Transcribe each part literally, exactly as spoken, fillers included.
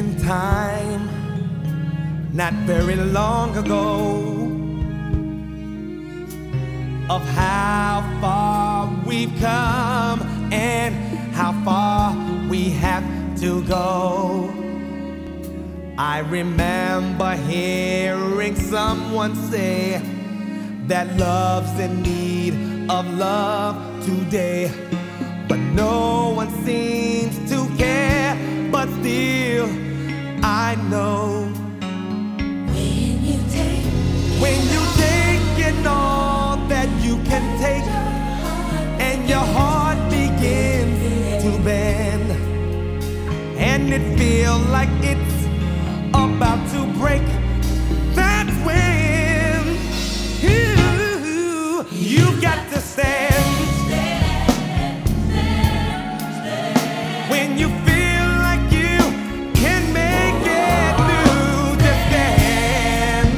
in time, not very long ago, of how far we've come and how far we have to go. I remember hearing someone say that love's in need of love today, but no one seems to care. But still, I know when you take, when you take in all that you can take, and your heart begins to bend, and it feels like it's about to break, that's when you, you got to stand. When you feel like you can make it through, just stand.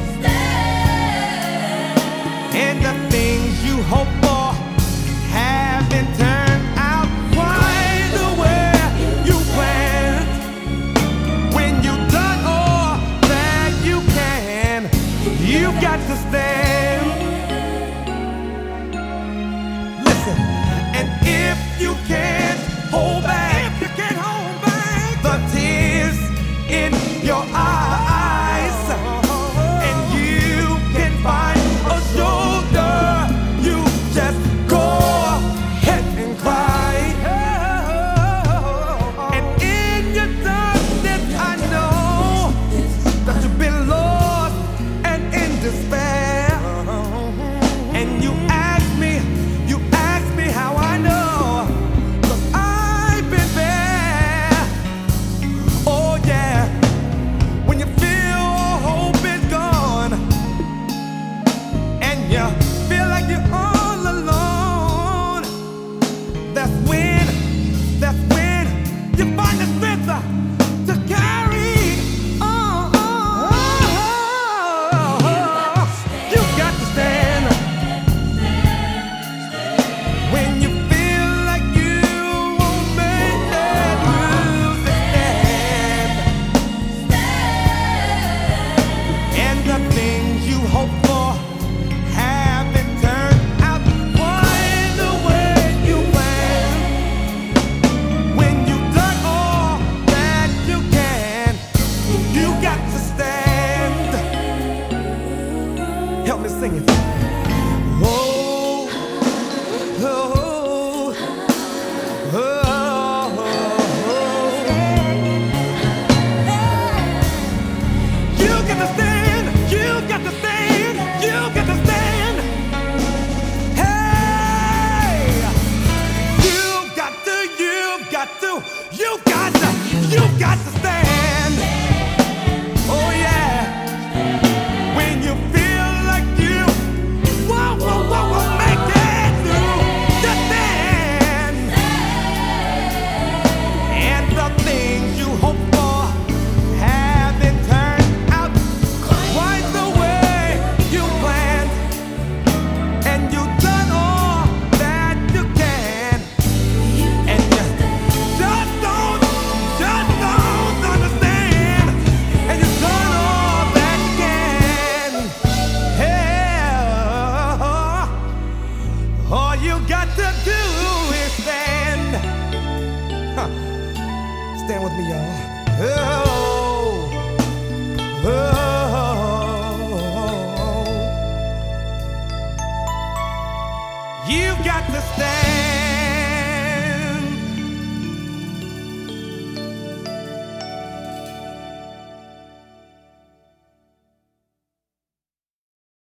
And the things you hope for haven't turned out quite the way you planned. When you've done all that you can, you've got to stand. Listen, and if you can't hold back, if you can't hold back the tears in your eyes, and you can find a shoulder, you just go ahead and cry. And in your darkness, I know that you've been lost and in despair. And you ask me, you ask me how I know, 'cause I've been there. Oh yeah, when you feel all hope is gone, and you feel like you're all alone, that's when, that's when you find the strength to carry on. You got to stand. When you feel like you won't make it through, stand. And the things you hope for haven't turned out quite the way you planned. When you've done all that you can, you got to stand. Help me sing it. Oh, oh, oh, oh. You got to stand, you got to stand, you got to stand. Hey, you got to, you got to, you got to, you got to stand. Oh yeah, when you feel like you whoa, whoa, whoa, whoa, make it through, just stand. And the things you hope for haven't turned out quite the way you planned. And you've done all that you can, and you just don't, just don't understand. And you've done all that you can. Hell, all you got to do is stand. Huh. Stand with me, y'all. Oh, oh, you got to stand.